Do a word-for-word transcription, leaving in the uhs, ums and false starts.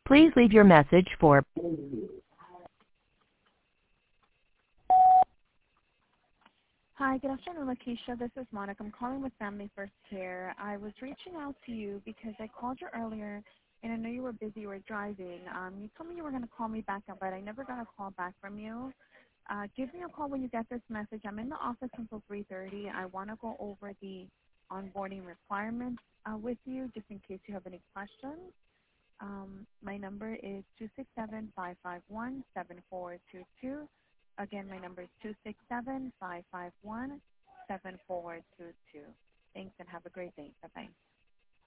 Please leave your message for Hi, good afternoon, Lakeisha. This is Monica. I'm calling with Family First Care. I was reaching out to you because I called you earlier, and I know you were busy. You were driving. Um, you told me you were going to call me back, but I never got a call back from you. Uh, give me a call when you get this message. I'm in the office until three thirty. I want to go over the onboarding requirements uh, with you, just in case you have any questions. Um, my number is two six seven, five five one, seven four two two. Again, my number is two six seven, five five one, seven four two two. Thanks and have a great day. Bye-bye.